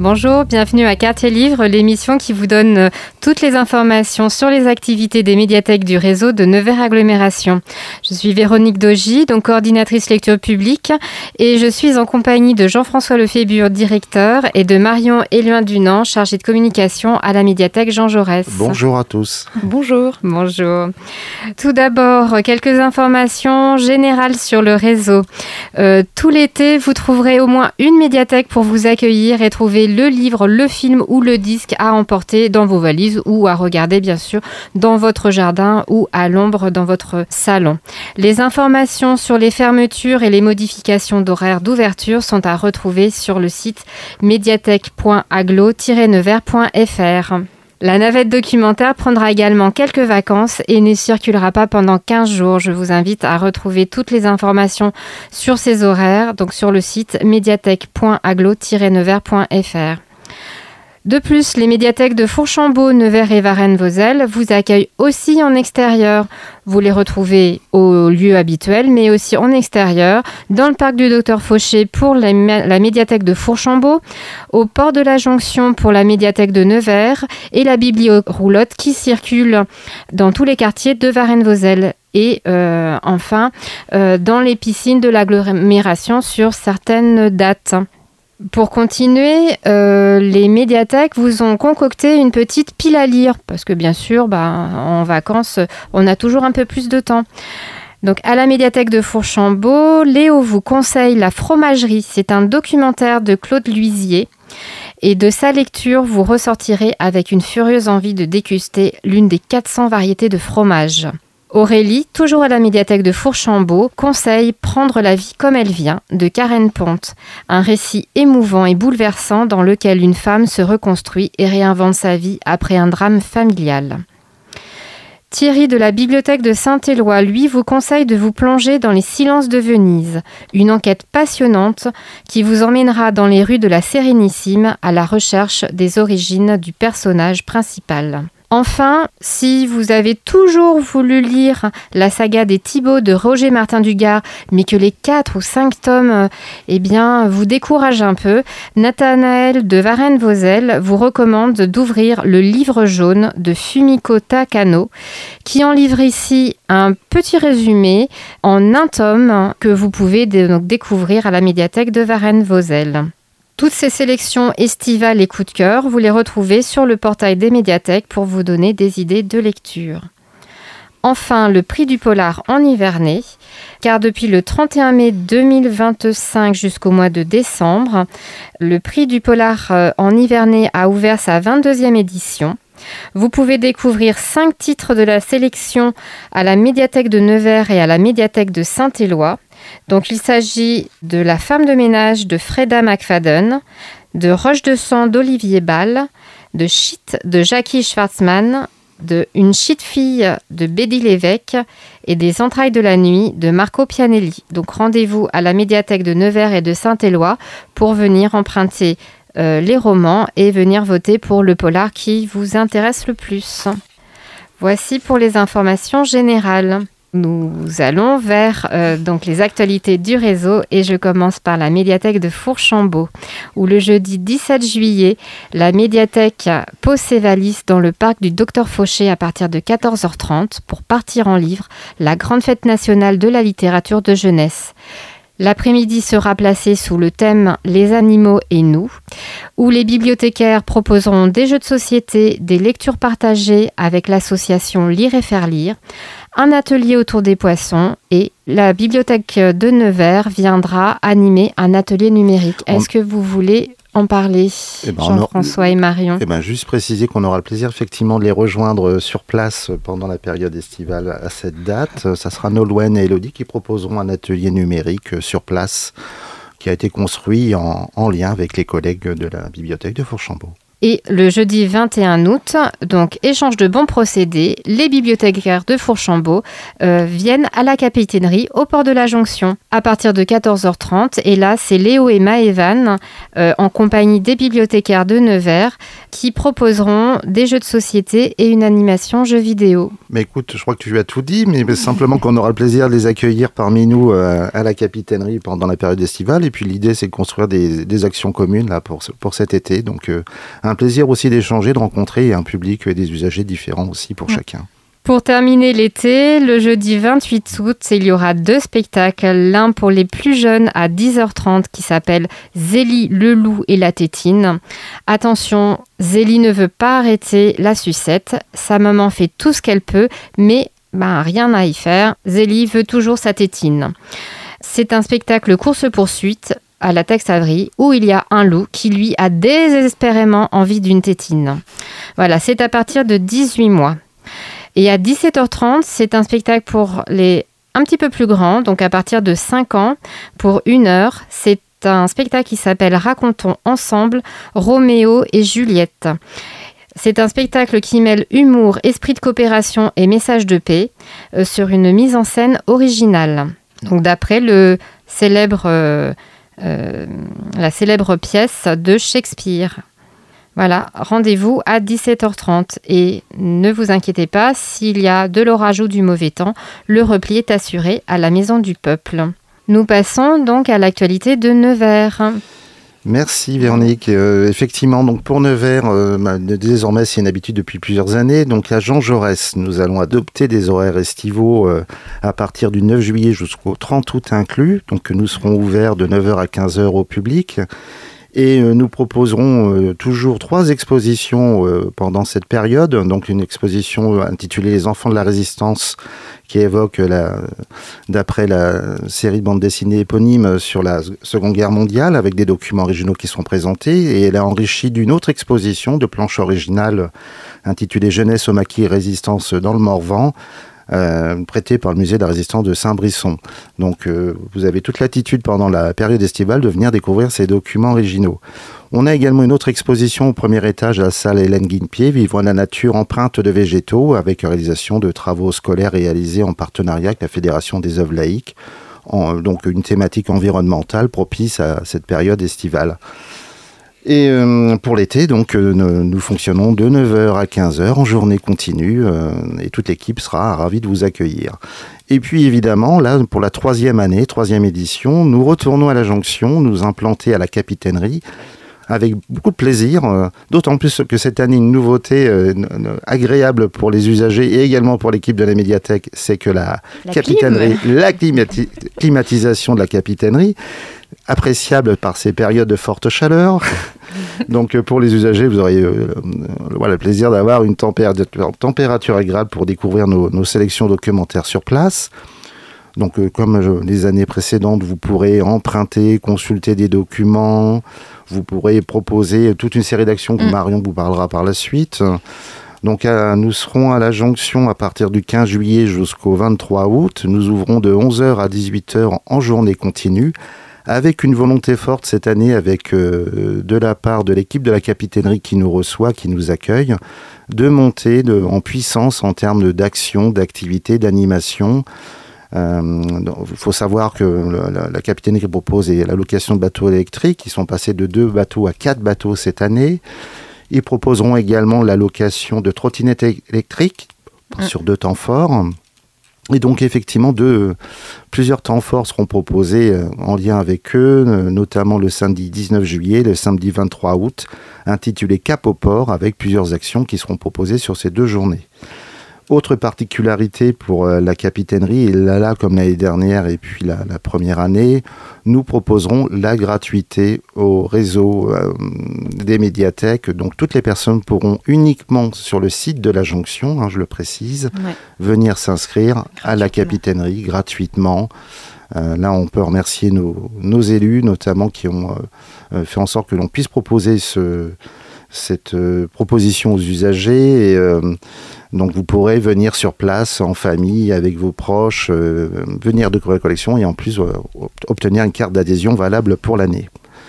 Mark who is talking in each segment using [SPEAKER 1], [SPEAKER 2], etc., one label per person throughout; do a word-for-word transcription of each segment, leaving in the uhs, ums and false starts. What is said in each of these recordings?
[SPEAKER 1] Bonjour, bienvenue à Quartier Livre, l'émission qui vous donne toutes les informations sur les activités des médiathèques du réseau de Nevers Agglomération. Je suis Véronique Dogy, donc coordinatrice lecture publique, et je suis en compagnie de Jean-François Lefébure, directeur, et de Marion Éluin-Dunant, chargée de communication à la médiathèque Jean Jaurès.
[SPEAKER 2] Bonjour à tous.
[SPEAKER 1] Bonjour. Bonjour. Tout d'abord, quelques informations générales sur le réseau. Euh, tout l'été, vous trouverez au moins une médiathèque pour vous accueillir et trouver le livre, le film ou le disque à emporter dans vos valises ou à regarder bien sûr dans votre jardin ou à l'ombre dans votre salon. Les informations sur les fermetures et les modifications d'horaires d'ouverture sont à retrouver sur le site médiathèque point agglo tiret nevers point f r. La navette documentaire prendra également quelques vacances et ne circulera pas pendant quinze jours. Je vous invite à retrouver toutes les informations sur ces horaires, donc sur le site médiathèque point agglo tiret nevers point f r. De plus, les médiathèques de Fourchambault, Nevers et Varennes-Vauzelles vous accueillent aussi en extérieur. Vous les retrouvez au lieu habituel, mais aussi en extérieur, dans le parc du Docteur Fauché pour la, la médiathèque de Fourchambault, au port de la Jonction pour la médiathèque de Nevers et la biblioroulotte qui circule dans tous les quartiers de Varennes-Vauzelles. Et euh, enfin, euh, dans les piscines de l'agglomération sur certaines dates. Pour continuer, euh, les médiathèques vous ont concocté une petite pile à lire, parce que bien sûr, bah, en vacances, on a toujours un peu plus de temps. Donc, à la médiathèque de Fourchambault, Léo vous conseille La Fromagerie. C'est un documentaire de Claude Luisier. Et de sa lecture, vous ressortirez avec une furieuse envie de déguster l'une des quatre cents variétés de fromage. Aurélie, toujours à la médiathèque de Fourchambault, conseille Prendre la vie comme elle vient de Karen Ponte, un récit émouvant et bouleversant dans lequel une femme se reconstruit et réinvente sa vie après un drame familial. Thierry de la bibliothèque de Saint-Éloi, lui, vous conseille de vous plonger dans les silences de Venise, une enquête passionnante qui vous emmènera dans les rues de la Sérénissime à la recherche des origines du personnage principal. Enfin, si vous avez toujours voulu lire la saga des Thibauts de Roger Martin Dugard, mais que les quatre ou cinq tomes eh bien, vous découragent un peu, Nathanaël de Varennes-Vauzelles vous recommande d'ouvrir le livre jaune de Fumiko Takano, qui en livre ici un petit résumé en un tome que vous pouvez donc découvrir à la médiathèque de Varennes-Vauzelles. Toutes ces sélections estivales et coups de cœur, vous les retrouvez sur le portail des médiathèques pour vous donner des idées de lecture. Enfin, le prix du polar en Nivernais, car depuis le trente et un mai deux mille vingt-cinq jusqu'au mois de décembre, le prix du polar en Nivernais a ouvert sa vingt-deuxième édition. Vous pouvez découvrir cinq titres de la sélection à la médiathèque de Nevers et à la médiathèque de Saint-Éloi. Donc, il s'agit de La femme de ménage de Freda McFadden, de Roche de sang d'Olivier Ball, de Shit de Jackie Schwartzmann, de Une chite-fille de Bédi Lévesque et des Entrailles de la nuit de Marco Pianelli. Donc, rendez-vous à la médiathèque de Nevers et de Saint-Éloi pour venir emprunter euh, les romans et venir voter pour le polar qui vous intéresse le plus. Voici pour les informations générales. Nous allons vers euh, donc les actualités du réseau et je commence par la médiathèque de Fourchambault où le jeudi dix-sept juillet, la médiathèque pose ses valises dans le parc du Docteur Fauché à partir de quatorze heures trente pour partir en livre, la grande fête nationale de la littérature de jeunesse. L'après-midi sera placé sous le thème « Les animaux et nous », où les bibliothécaires proposeront des jeux de société, des lectures partagées avec l'association Lire et faire lire, un atelier autour des poissons et la bibliothèque de Nevers viendra animer un atelier numérique. Est-ce que vous voulez en parler, eh ben, Jean-François et Marion?
[SPEAKER 2] Eh ben, juste préciser qu'on aura le plaisir effectivement de les rejoindre sur place pendant la période estivale à cette date. Ça sera Nolwenn et Elodie qui proposeront un atelier numérique sur place qui a été construit en, en lien avec les collègues de la bibliothèque de Fourchambault.
[SPEAKER 1] Et le jeudi vingt et un août, donc échange de bons procédés, les bibliothécaires de Fourchambault euh, viennent à la capitainerie au port de la Jonction à partir de quatorze heures trente. Et là, c'est Léo et Maëvan euh, en compagnie des bibliothécaires de Nevers qui proposeront des jeux de société et une animation jeux vidéo.
[SPEAKER 2] Mais écoute, je crois que tu as tout dit, mais simplement qu'on aura le plaisir de les accueillir parmi nous euh, à la capitainerie pendant la période estivale. Et puis l'idée, c'est de construire des, des actions communes là, pour, pour cet été. Donc euh, un plaisir aussi d'échanger, de rencontrer un public et des usagers différents aussi pour mmh. chacun.
[SPEAKER 1] Pour terminer l'été, le jeudi vingt-huit août, il y aura deux spectacles. L'un pour les plus jeunes à dix heures trente qui s'appelle Zélie, le loup et la tétine. Attention, Zélie ne veut pas arrêter la sucette. Sa maman fait tout ce qu'elle peut, mais ben, rien à y faire. Zélie veut toujours sa tétine. C'est un spectacle course-poursuite à la Texaverie où il y a un loup qui, lui, a désespérément envie d'une tétine. Voilà, c'est à partir de dix-huit mois. Et à dix-sept heures trente, c'est un spectacle pour les un petit peu plus grands, donc à partir de cinq ans, pour une heure. C'est un spectacle qui s'appelle Racontons ensemble, Roméo et Juliette. C'est un spectacle qui mêle humour, esprit de coopération et message de paix euh, sur une mise en scène originale. Donc d'après le célèbre, euh, euh, la célèbre pièce de Shakespeare. Voilà, rendez-vous à dix-sept heures trente et ne vous inquiétez pas, s'il y a de l'orage ou du mauvais temps, le repli est assuré à la Maison du Peuple. Nous passons donc à l'actualité de Nevers.
[SPEAKER 2] Merci Véronique. Euh, effectivement, donc pour Nevers, euh, bah, désormais c'est une habitude depuis plusieurs années. Donc à Jean Jaurès, nous allons adopter des horaires estivaux euh, à partir du neuf juillet jusqu'au trente août inclus. Donc nous serons ouverts de neuf heures à quinze heures au public. Et euh, nous proposerons euh, toujours trois expositions euh, pendant cette période. Donc une exposition intitulée Les enfants de la résistance qui évoque, la, d'après la série de bande dessinée éponyme sur la Seconde Guerre mondiale, avec des documents originaux qui sont présentés. Et elle est enrichie d'une autre exposition de planches originales intitulée Jeunesse au maquis et résistance dans le Morvan, Euh, prêté par le musée de la résistance de Saint-Brisson. Donc euh, vous avez toute l'attitude pendant la période estivale de venir découvrir ces documents originaux. On a également une autre exposition au premier étage à la salle Hélène Guinepied, Vivons la nature empreinte de végétaux, avec réalisation de travaux scolaires réalisés en partenariat avec la Fédération des œuvres laïques. En, donc une thématique environnementale propice à cette période estivale. Et euh, pour l'été, donc, euh, nous fonctionnons de neuf heures à quinze heures en journée continue euh, et toute l'équipe sera ravie de vous accueillir. Et puis évidemment, là, pour la troisième année, troisième édition, nous retournons à la Jonction, nous implanter à la capitainerie avec beaucoup de plaisir, euh, d'autant plus que cette année, une nouveauté euh, agréable pour les usagers et également pour l'équipe de la médiathèque, c'est que la, la capitainerie, clim. la climati- climatisation de la capitainerie, appréciable par ces périodes de forte chaleur. Donc pour les usagers, vous aurez euh, voilà, le plaisir d'avoir une température, température agréable pour découvrir nos, nos sélections documentaires sur place. Donc euh, comme euh, les années précédentes, vous pourrez emprunter, consulter des documents, vous pourrez proposer toute une série d'actions que mmh. Marion vous parlera par la suite. Donc euh, nous serons à la Jonction à partir du quinze juillet jusqu'au vingt-trois août. Nous ouvrons de onze heures à dix-huit heures en journée continue, avec une volonté forte cette année, avec euh, de la part de l'équipe de la capitainerie qui nous reçoit, qui nous accueille, de monter de, en puissance en termes de, d'action, d'activité, d'animation. Il euh, faut savoir que la, la capitainerie propose la location de bateaux électriques. Ils sont passés de deux bateaux à quatre bateaux cette année. Ils proposeront également la location de trottinettes électriques mmh. sur deux temps forts. Et donc effectivement, deux, plusieurs temps forts seront proposés en lien avec eux, notamment le samedi dix-neuf juillet, le samedi vingt-trois août, intitulé Cap au port, avec plusieurs actions qui seront proposées sur ces deux journées. Autre particularité pour la capitainerie, et là, là comme l'année dernière et puis la, la première année, nous proposerons la gratuité au réseau euh, des médiathèques. Donc toutes les personnes pourront uniquement sur le site de la Jonction, hein, je le précise, ouais. venir s'inscrire à la capitainerie gratuitement. Euh, là, on peut remercier nos, nos élus, notamment qui ont euh, fait en sorte que l'on puisse proposer ce, cette euh, proposition aux usagers. Et, euh, donc, vous pourrez venir sur place, en famille, avec vos proches, euh, venir découvrir la collection et en plus euh, obtenir une carte d'adhésion valable pour l'année.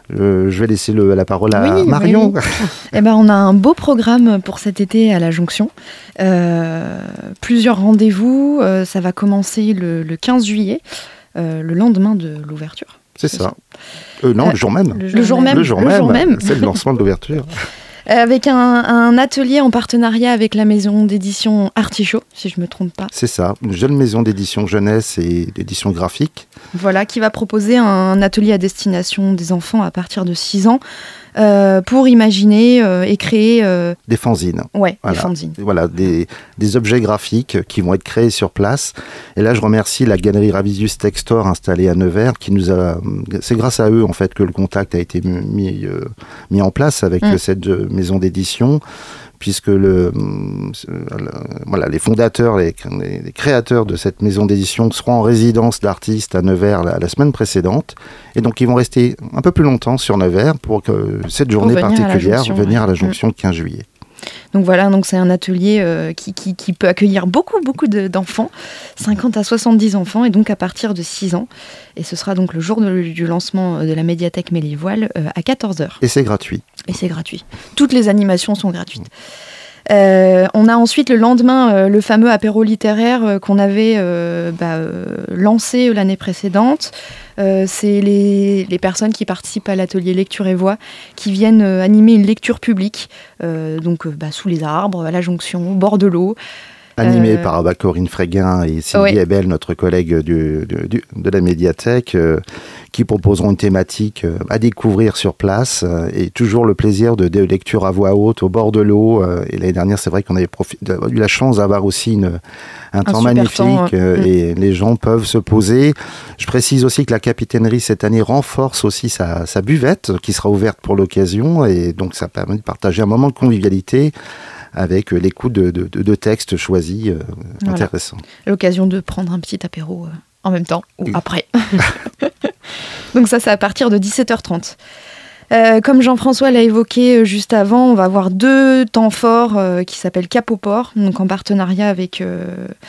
[SPEAKER 2] Euh, je vais laisser le, la parole à
[SPEAKER 3] oui,
[SPEAKER 2] Marion.
[SPEAKER 3] Oui, oui. Eh ben, on a un beau programme pour cet été à la Jonction. Euh, plusieurs rendez-vous. Euh, ça va commencer le, le quinze juillet, euh, le lendemain de l'ouverture.
[SPEAKER 2] C'est, c'est ça. ça. Euh, non, euh, le jour même.
[SPEAKER 3] Le jour, le jour même.
[SPEAKER 2] Le jour,
[SPEAKER 3] le
[SPEAKER 2] même.
[SPEAKER 3] jour même.
[SPEAKER 2] C'est le lancement de l'ouverture.
[SPEAKER 3] Avec un, un atelier en partenariat avec la maison d'édition Artichaut, si je ne me trompe pas.
[SPEAKER 2] C'est ça, une jeune maison d'édition jeunesse et d'édition graphique.
[SPEAKER 3] Voilà, qui va proposer un atelier à destination des enfants à partir de six ans euh, pour imaginer euh, et créer... Euh...
[SPEAKER 2] Des fanzines.
[SPEAKER 3] Ouais,
[SPEAKER 2] voilà.
[SPEAKER 3] des fanzines.
[SPEAKER 2] Voilà, des, des objets graphiques qui vont être créés sur place. Et là, je remercie la galerie Ravisius Textor installée à Nevers, qui nous a... C'est grâce à eux, en fait, que le contact a été mis, euh, mis en place avec mmh. cette maison d'édition, puisque le, le, voilà, les fondateurs, les, les créateurs de cette maison d'édition seront en résidence d'artistes à Nevers la, la semaine précédente, et donc ils vont rester un peu plus longtemps sur Nevers pour que cette journée
[SPEAKER 3] venir
[SPEAKER 2] particulière,
[SPEAKER 3] à Jonction,
[SPEAKER 2] venir
[SPEAKER 3] ouais.
[SPEAKER 2] à la Jonction le quinze juillet.
[SPEAKER 3] Donc voilà, donc c'est un atelier euh, qui, qui, qui peut accueillir beaucoup, beaucoup de, d'enfants, cinquante à soixante-dix enfants, et donc à partir de six ans. Et ce sera donc le jour de, du lancement de la médiathèque Mélivoile euh, à quatorze heures.
[SPEAKER 2] Et c'est gratuit.
[SPEAKER 3] Et c'est gratuit. Toutes les animations sont gratuites. Euh, on a ensuite le lendemain euh, le fameux apéro littéraire euh, qu'on avait euh, bah, euh, lancé l'année précédente. Euh, c'est les, les personnes qui participent à l'atelier lecture et voix qui viennent euh, animer une lecture publique, euh, donc euh, bah, sous les arbres, à la Jonction, au bord de l'eau.
[SPEAKER 2] Animé
[SPEAKER 3] euh...
[SPEAKER 2] par bah, Corinne Fréguin et Sylvie ouais. Ebel, notre collègue du, du, du, de la médiathèque, euh, qui proposeront une thématique euh, à découvrir sur place, euh, et toujours le plaisir de, de lecture à voix haute au bord de l'eau. Euh, et l'année dernière, c'est vrai qu'on avait profi- eu la chance d'avoir aussi une, un, un temps magnifique temps, euh, mmh. et les gens peuvent se poser. Je précise aussi que la capitainerie cette année renforce aussi sa, sa buvette qui sera ouverte pour l'occasion, et donc ça permet de partager un moment de convivialité avec l'écoute de, de, de textes choisis euh, voilà. intéressants.
[SPEAKER 3] L'occasion de prendre un petit apéro euh, en même temps ou après. Donc ça, c'est à partir de dix-sept heures trente. Euh, comme Jean-François l'a évoqué euh, juste avant, on va avoir deux temps forts euh, qui s'appellent Cap au port, donc en partenariat avec... Euh,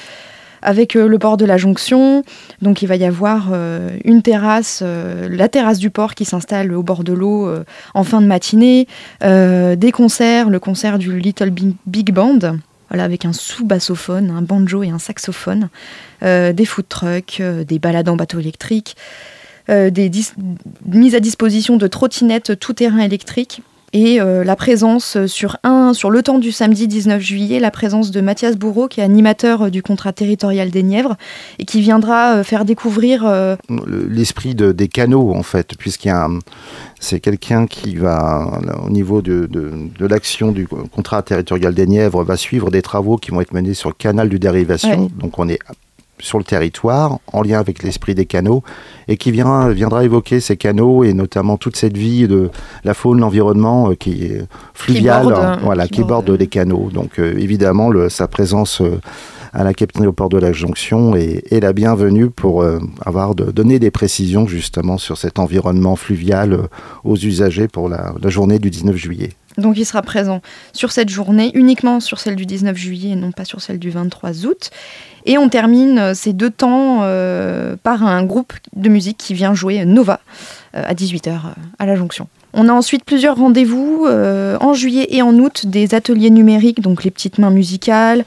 [SPEAKER 3] avec euh, le port de la Jonction. Donc il va y avoir euh, une terrasse, euh, la terrasse du port qui s'installe au bord de l'eau euh, en fin de matinée, euh, des concerts, le concert du Little Big Band, voilà, avec un sous-bassophone, un banjo et un saxophone, euh, des food trucks, euh, des balades en bateau électrique, euh, des dis- mises à disposition de trottinettes tout-terrain électriques. Et euh, la présence sur, un, sur le temps du samedi dix-neuf juillet, la présence de Mathias Bourreau, qui est animateur du contrat territorial des Nièvres, et qui viendra euh, faire découvrir... Euh...
[SPEAKER 2] L'esprit de, des canaux, en fait, puisqu'il y a un, c'est quelqu'un qui va, là, au niveau de, de, de l'action du contrat territorial des Nièvres, va suivre des travaux qui vont être menés sur le canal du Dérivation. Ouais. Donc on est sur le territoire, en lien avec l'esprit des canaux, et qui viendra, viendra évoquer ces canaux, et notamment toute cette vie de la faune, l'environnement, euh, qui est fluviale, qui borde, hein, voilà, qui, qui borde, borde les canaux. Donc euh, évidemment, le, sa présence euh, à la capitainerie au port de la Jonction est, est la bienvenue pour euh, avoir de, donner des précisions justement sur cet environnement fluvial euh, aux usagers pour la, la journée du dix-neuf juillet.
[SPEAKER 3] Donc il sera présent sur cette journée, uniquement sur celle du dix-neuf juillet et non pas sur celle du vingt-trois août. Et on termine ces deux temps euh, par un groupe de musique qui vient jouer Nova euh, à dix-huit heures euh, à la Jonction. On a ensuite plusieurs rendez-vous euh, en juillet et en août, des ateliers numériques, donc les petites mains musicales,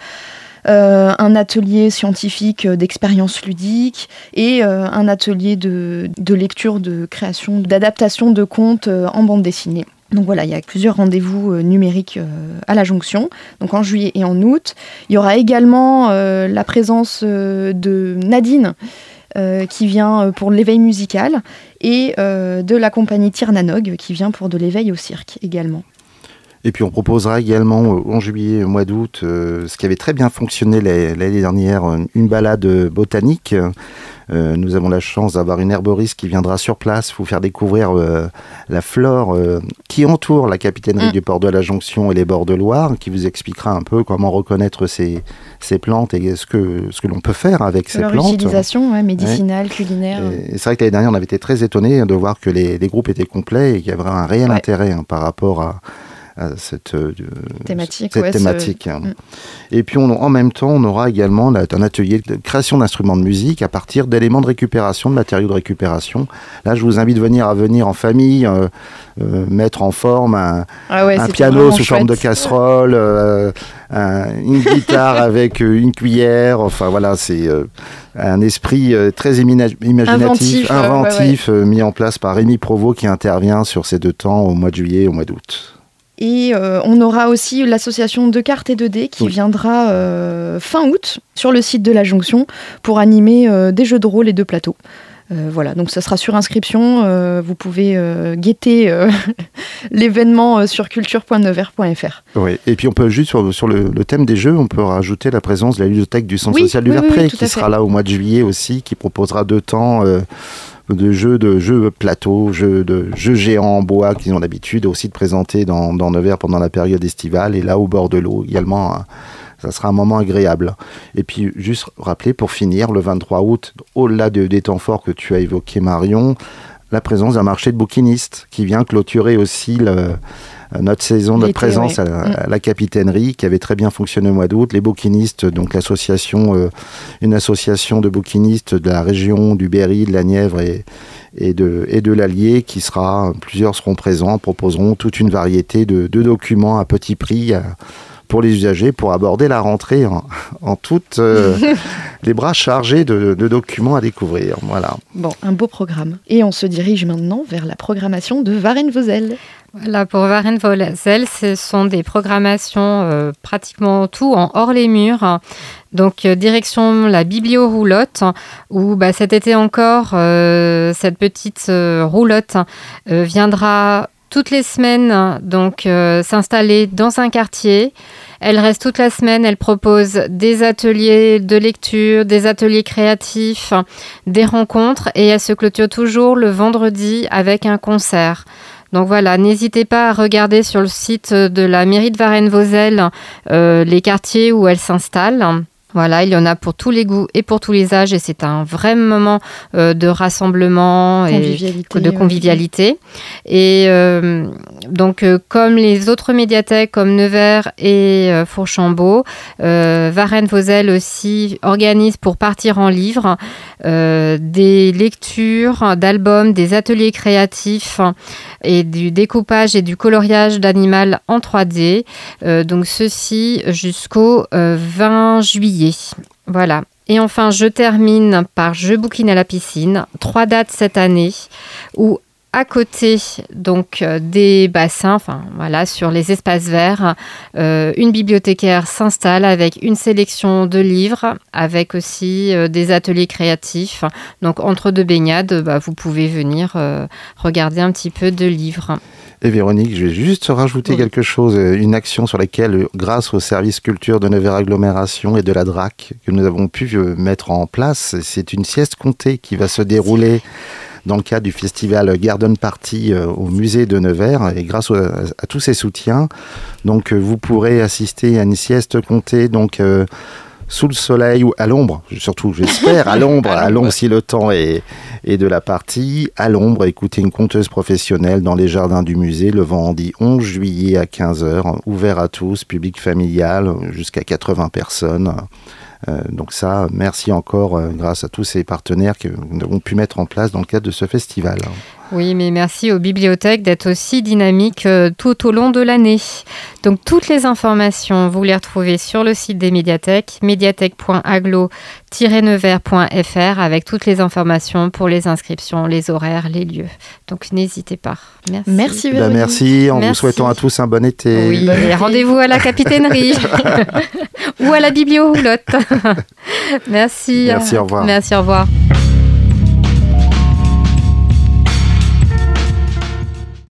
[SPEAKER 3] euh, un atelier scientifique d'expérience ludique et euh, un atelier de, de lecture, de création, d'adaptation de contes euh, en bande dessinée. Donc voilà, il y a plusieurs rendez-vous euh, numériques euh, à la Jonction, donc en juillet et en août. Il y aura également euh, la présence euh, de Nadine, euh, qui vient pour l'éveil musical, et euh, de la compagnie Tirnanog, qui vient pour de l'éveil au cirque également.
[SPEAKER 2] Et puis on proposera également en juillet, au mois d'août, euh, ce qui avait très bien fonctionné l'année dernière, une balade botanique. Euh, nous avons la chance d'avoir une herboriste qui viendra sur place vous faire découvrir euh, la flore euh, qui entoure la capitainerie mmh. du port de la Jonction et les bords de Loire, qui vous expliquera un peu comment reconnaître ces, ces plantes et ce que, ce que l'on peut faire avec ces
[SPEAKER 3] Leur
[SPEAKER 2] plantes.
[SPEAKER 3] Leur utilisation ouais, médicinale, ouais. culinaire.
[SPEAKER 2] Et, et c'est vrai que l'année dernière, on avait été très étonnés de voir que les, les groupes étaient complets et qu'il y avait un réel ouais. intérêt hein, par rapport à à cette euh,
[SPEAKER 3] thématique.
[SPEAKER 2] Cette
[SPEAKER 3] ouais,
[SPEAKER 2] thématique.
[SPEAKER 3] Ce... Mm.
[SPEAKER 2] Et puis on, en même temps, on aura également là, un atelier de création d'instruments de musique à partir d'éléments de récupération, de matériaux de récupération. Là, je vous invite à venir, à venir en famille, euh, euh, mettre en forme un,
[SPEAKER 3] ah ouais,
[SPEAKER 2] un piano sous chouette. forme de casserole, euh, un, une guitare avec une cuillère. Enfin voilà, c'est euh, un esprit euh, très imina- imaginatif,
[SPEAKER 3] inventif,
[SPEAKER 2] inventif
[SPEAKER 3] euh, ouais, ouais.
[SPEAKER 2] Euh, mis en place par Rémi Provost qui intervient sur ces deux temps au mois de juillet et au mois d'août.
[SPEAKER 3] Et euh, on aura aussi l'association de cartes et de dés qui oui. viendra euh, fin août sur le site de la Jonction pour animer euh, des jeux de rôle et de plateaux. Euh, voilà, donc ça sera sur inscription. Euh, vous pouvez euh, guetter euh, l'événement sur culture point nevers point f r.
[SPEAKER 2] Oui, et puis on peut juste sur, sur le, le thème des jeux, on peut rajouter la présence de la ludothèque du Centre
[SPEAKER 3] oui,
[SPEAKER 2] social du
[SPEAKER 3] oui,
[SPEAKER 2] Verpré
[SPEAKER 3] oui,
[SPEAKER 2] qui sera là au mois de juillet aussi, qui proposera deux temps. Euh, de jeux de jeux plateaux, jeux de jeux géants en bois qu'ils ont l'habitude aussi de présenter dans, dans Nevers pendant la période estivale et là au bord de l'eau également. Hein, ça sera un moment agréable. Et puis juste rappeler pour finir le vingt-trois août, au-delà de, des temps forts que tu as évoqués Marion, la présence d'un marché de bouquinistes qui vient clôturer aussi le, notre saison, notre L'été, présence oui. à, la, à la capitainerie qui avait très bien fonctionné au mois d'août. Les bouquinistes, donc l'association, euh, une association de bouquinistes de la région du Berry, de la Nièvre et, et, de, et de l'Allier qui sera, plusieurs seront présents, proposeront toute une variété de, de documents à petit prix à, pour les usagers, pour aborder la rentrée en, en toutes euh, les bras chargés de, de documents à découvrir. Voilà.
[SPEAKER 3] Bon, un beau programme. Et on se dirige maintenant vers la programmation de Varennes-Vauzelles.
[SPEAKER 1] Voilà, pour Varennes-Vauzelles, ce sont des programmations euh, pratiquement tout en hors les murs. Donc, euh, direction la Biblio-Roulotte, où bah, cet été encore, euh, cette petite euh, roulotte euh, viendra toutes les semaines donc euh, s'installer dans un quartier. Elle reste toute la semaine, elle propose des ateliers de lecture, des ateliers créatifs, des rencontres et elle se clôture toujours le vendredi avec un concert. Donc voilà, n'hésitez pas à regarder sur le site de la mairie de Varennes-Vauzelles euh, les quartiers où elle s'installe. Voilà, il y en a pour tous les goûts et pour tous les âges et c'est un vrai moment euh, de rassemblement
[SPEAKER 3] convivialité,
[SPEAKER 1] et de convivialité. Ouais. Et euh, donc, euh, comme les autres médiathèques comme Nevers et euh, Fourchambault, euh, Varennes-Vauzelles aussi organise pour partir en livre euh, des lectures d'albums, des ateliers créatifs et du découpage et du coloriage d'animal en trois D. Euh, donc, ceci jusqu'au euh, vingt juillet. Voilà. Et enfin, je termine par Je bouquine à la piscine. Trois dates cette année où, à côté donc des bassins, enfin voilà, sur les espaces verts, euh, une bibliothécaire s'installe avec une sélection de livres, avec aussi euh, des ateliers créatifs. Donc entre deux baignades, bah, vous pouvez venir euh, regarder un petit peu de livres.
[SPEAKER 2] Et Véronique, je vais juste rajouter oui. quelque chose, une action sur laquelle, grâce au service culture de Nevers Agglomération et de la D R A C, que nous avons pu mettre en place, c'est une sieste comptée qui va se dérouler dans le cadre du festival Garden Party au musée de Nevers, et grâce à, à tous ces soutiens, donc vous pourrez assister à une sieste comptée, donc euh, sous le soleil ou à l'ombre, surtout j'espère, à l'ombre, à l'ombre si le temps est, est de la partie, à l'ombre, écouter une conteuse professionnelle dans les jardins du musée le vendredi onze juillet à quinze heures, ouvert à tous, public familial, jusqu'à quatre-vingts personnes. Euh, donc ça, merci encore euh, grâce à tous ces partenaires que nous avons pu mettre en place dans le cadre de ce festival.
[SPEAKER 1] Oui, mais merci aux bibliothèques d'être aussi dynamiques euh, tout au long de l'année. Donc toutes les informations, vous les retrouvez sur le site des médiathèques, médiathèque point agglo tiret nevers point f r, avec toutes les informations pour les inscriptions, les horaires, les lieux. Donc n'hésitez pas. Merci.
[SPEAKER 3] Merci
[SPEAKER 2] ben merci, en merci. Vous souhaitant à tous un bon été.
[SPEAKER 1] Oui, et rendez-vous à la capitainerie ou à la Biblio-Roulotte. Merci.
[SPEAKER 2] Merci, au revoir.
[SPEAKER 1] Merci, au revoir.